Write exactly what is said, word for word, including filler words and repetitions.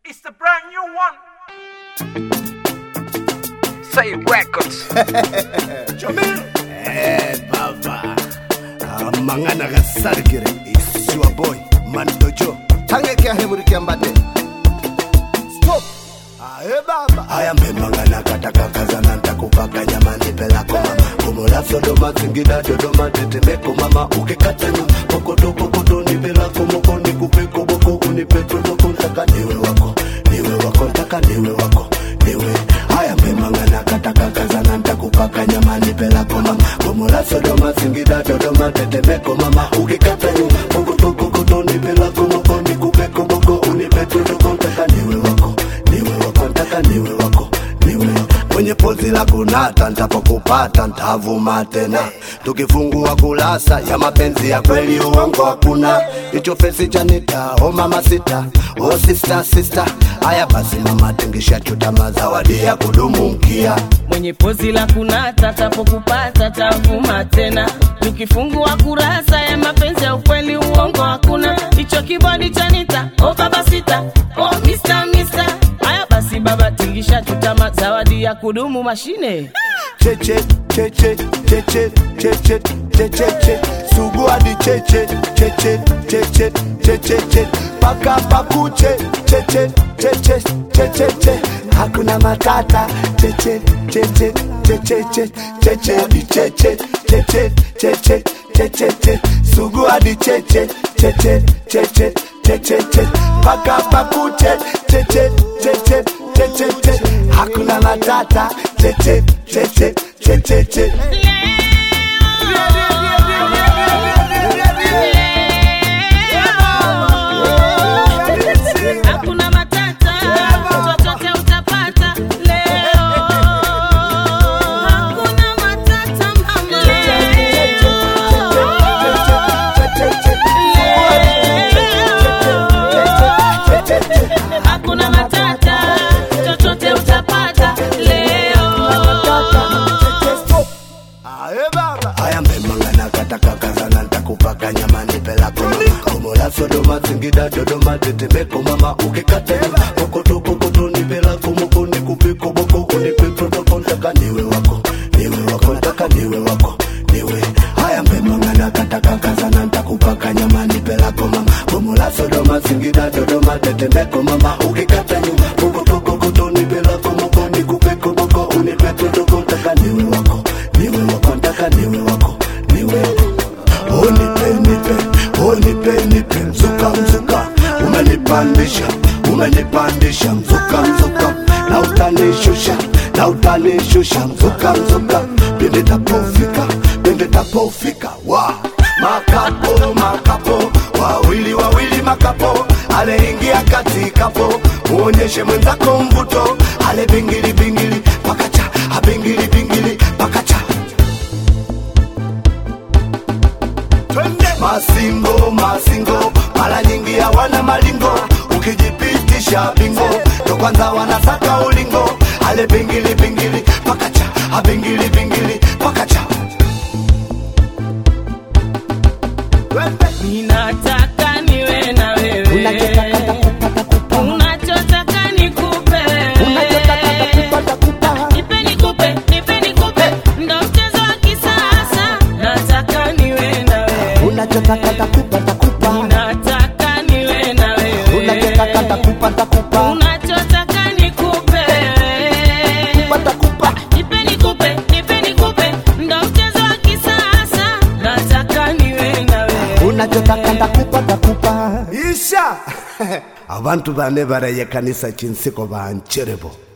It's the brand new one. Say Records. Jamil. Eh, baba. Amangana gasarigire. It's your boy, Mandojo. Tange kia hemuri kia mbate. Stop. Ae baba. Aya mbemangana kataka kazana ntakupaka nyamani pela koma. Kumula Sodoma Singida Dodoma tetemeko mama ukikata nyuma. Pokoto pokoto ni pela komoko ni kupeko boko unipe protoko ntaka niwe wako. Niwe wako ntaka niwe wako. Niwe. Aya mbemangana kataka kazana ntakupaka nyamani pela koma. Kumula Sodoma Singida Dodoma tetemeko mama ukikata nyuma. Pokoto pokoto ni pela komoko ni kupeko boko unipe protoko ntaka niwe wako. Niwe wako ntaka niwe wako. Niwe kwenye pozi la kunata nitapokupata nitavuma tena. Tukifungua kulasa ya mapenzi ya kweli uongo hakuna. Hicho fesi chanita oh mama sita oh sister sister. Aya basi mama tengisha chutama zawadi ya kudumu mkia. Mwenye pozi la kunata nitapokupata nitavuma tena. Tukifungua kurasa ya mapenzi ya ukweli uongo hakuna. Hicho kibodi chanita oh baba sita oh mister mister. Aya basi baba tingisha tutama zawadi ya kudumu mashine. Cheche cheche cheche cheche cheche che sugu hadi cheche cheche cheche cheche che paka pakuche cheche cheche cheche che hakuna matata cheche cheche cheche che cheche hadi cheche cheche cheche cheche che sugu hadi cheche cheche cheche cheche che paka pakuche cheche cheche cheche che hakuna matata cheche cheche cheche che hakuna matata chochote utapata leo. Hakuna matata mama hakuna matata chochote utapata leo. Ae baba. Aya mbemangana kataka kazana ntakupaka nyamani pela koma. Kumula Sodoma Singida Dodoma tetemeko mama ukikata nyuma. Pokoto pokoto ni pela komoko ni kupiko boko unipe protoko ntaka niwe wako. Niwe wako ntaka niwe wako. Niwe. Aya mbemangana kataka kazana ntakupaka nyamani pela koma. Kumula Sodoma Singida Dodoma tetemeko mama ukikata nyuma. Pokoto pokoto ni pela komoko ni kupiko boko unipe protoko ntaka niwe wako. Niwe wako ntaka niwe wako. Niwe. Oh nipe nipe. Oh nipe nipe. Mzuka mzuka. Umenipandisha. Umenipandisha. Mzuka mzuka. Na utanishusha. Na utanishusha. Mzuka mzuka. Pende tapofika. Pende tapofika. Wa. Makapo makapo. Wawili wawili makapo. Ale ingia kati kapo. Muonyeshe mwenzako mvuto. Ale bingili bingili. Pakacha. Abingili bingili. Pakacha. Masingo, masingo, mara nyingi hawana malingo. Ukijipitisha bingo, ndo kwanza wanasaka ulingo. Ale bingili bingili, pakacha, abingili bingili, pakacha. Ninataka niwe na wewe. Unachotaka nikupe. Nipe nikupe, nipe nikupe. Ndo mchezo wa kisasa. Nataka niwe na wewe. Unachotaka takupa takupa. Ninataka niwe na wewe. Unachotaka takupa takupa. Unachotaka nikupe. Takupa takupa. Nipe nikupe, nipe nikupe. Ndo mchezo wa kisasa. Nataka niwe na wewe. Unachotaka takupa takupa. Isha. Abantu bane baraye kanisa chinsiko bancherebo.